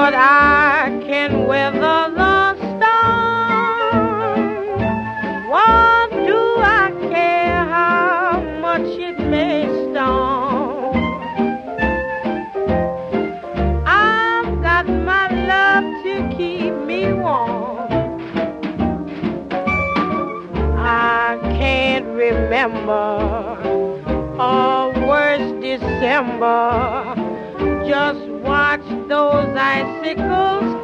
but I can weather the storm. What do I care how much it may storm? I've got my love to keep me warm. I can't remember a worse December. Just watch those icicles